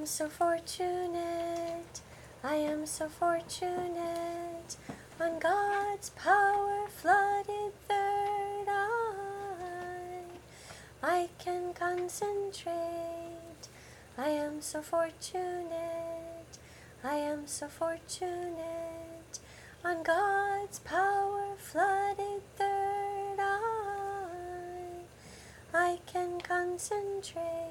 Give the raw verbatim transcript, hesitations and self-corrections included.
am so fortunate, I am so fortunate, on God's power flooded third eye, I can concentrate. I am so fortunate, I am so fortunate, on God's power flooded third eye, I can concentrate.